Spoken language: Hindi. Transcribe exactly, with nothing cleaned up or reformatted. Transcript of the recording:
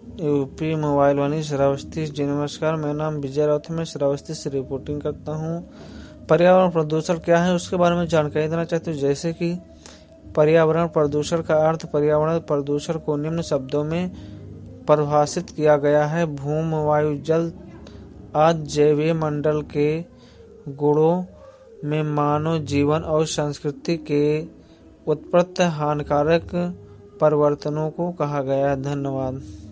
UP mobile Vaani Shravasti ji. नमस्कार, मेरा नाम विजय राउत है, मैं श्रावस्ती से रिपोर्टिंग करता हूँ। पर्यावरण प्रदूषण क्या है उसके बारे में जानकारी देना चाहते हूँ। जैसे कि पर्यावरण प्रदूषण का अर्थ पर्यावरण प्रदूषण को निम्न शब्दों में परिभाषित किया गया है। भूमि, वायु, जल आदि जैवीय मंडल के गुणों में मानव जीवन और संस्कृति के उत्पन्न हानिकारक परिवर्तनों को कहा गया है। धन्यवाद।